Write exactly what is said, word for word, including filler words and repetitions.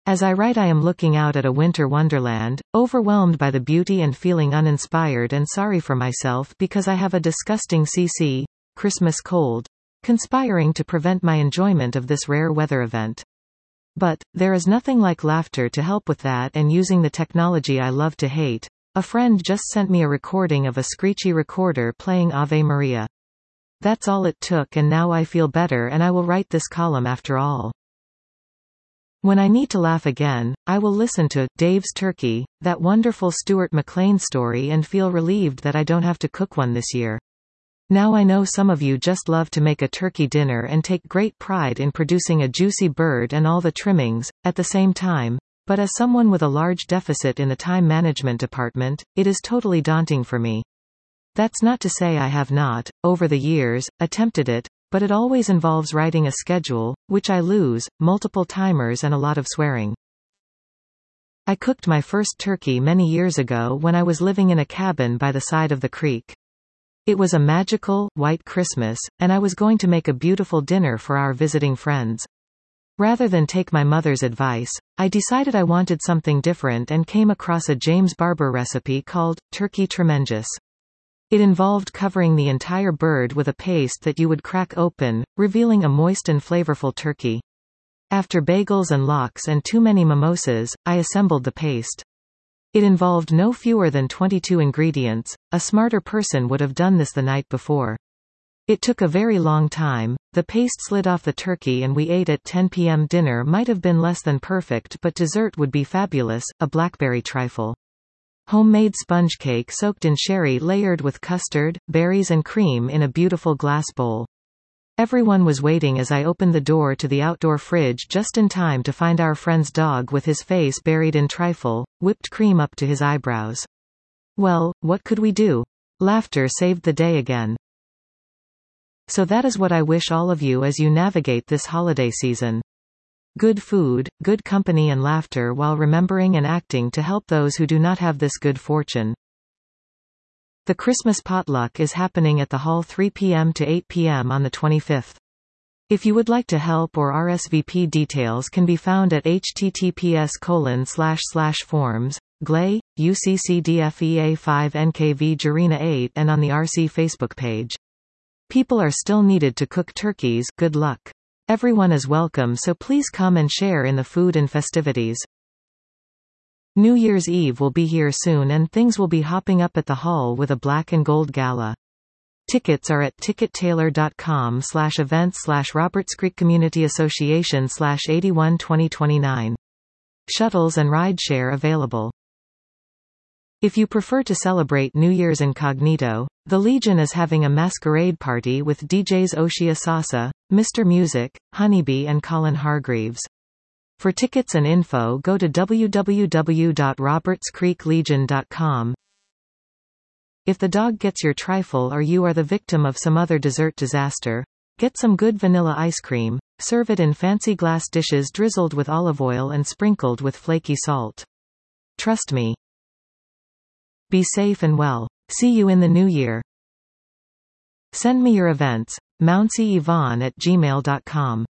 As I write I am looking out at a winter wonderland, overwhelmed by the beauty and feeling uninspired and sorry for myself because I have a disgusting C C, Christmas cold, conspiring to prevent my enjoyment of this rare weather event. But, there is nothing like laughter to help with that, and using the technology I love to hate. A friend just sent me a recording of a screechy recorder playing Ave Maria. That's all it took, and now I feel better and I will write this column after all. When I need to laugh again, I will listen to Dave's Turkey, that wonderful Stuart McLean story, and feel relieved that I don't have to cook one this year. Now I know some of you just love to make a turkey dinner and take great pride in producing a juicy bird and all the trimmings, at the same time, but as someone with a large deficit in the time management department, it is totally daunting for me. That's not to say I have not, over the years, attempted it, but it always involves writing a schedule, which I lose, multiple timers and a lot of swearing. I cooked my first turkey many years ago when I was living in a cabin by the side of the creek. It was a magical, white Christmas, and I was going to make a beautiful dinner for our visiting friends. Rather than take my mother's advice, I decided I wanted something different and came across a James Barber recipe called Turkey Tremendous. It involved covering the entire bird with a paste that you would crack open, revealing a moist and flavorful turkey. After bagels and lox and too many mimosas, I assembled the paste. It involved no fewer than twenty-two ingredients. A smarter person would have done this the night before. It took a very long time. The paste slid off the turkey and we ate at ten p m Dinner might have been less than perfect, but dessert would be fabulous, a blackberry trifle. Homemade sponge cake soaked in sherry layered with custard, berries and cream in a beautiful glass bowl. Everyone was waiting as I opened the door to the outdoor fridge just in time to find our friend's dog with his face buried in trifle, whipped cream up to his eyebrows. Well, what could we do? Laughter saved the day again. So that is what I wish all of you as you navigate this holiday season. Good food, good company and laughter while remembering and acting to help those who do not have this good fortune. The Christmas potluck is happening at the hall three p m to eight p m on the twenty-fifth. If you would like to help or R S V P, details can be found at h t t p s colon slash slash forms, G L E, U C C D F E A five N K V Jarina eight and on the R C Facebook page. People are still needed to cook turkeys. Good luck. Everyone is welcome, so please come and share in the food and festivities. New Year's Eve will be here soon and things will be hopping up at the hall with a black and gold gala. Tickets are at ticketailor.com slash events slash Roberts Creek Community Association slash eighty-one twenty twenty-nine. Shuttles and rideshare available. If you prefer to celebrate New Year's incognito, the Legion is having a masquerade party with D Js Oshia Sasa, Mister Music, Honeybee and Colin Hargreaves. For tickets and info go to w w w dot roberts creek legion dot com. If the dog gets your trifle or you are the victim of some other dessert disaster, get some good vanilla ice cream, serve it in fancy glass dishes drizzled with olive oil and sprinkled with flaky salt. Trust me. Be safe and well. See you in the new year. Send me your events, mounsey yvonne at gmail dot com.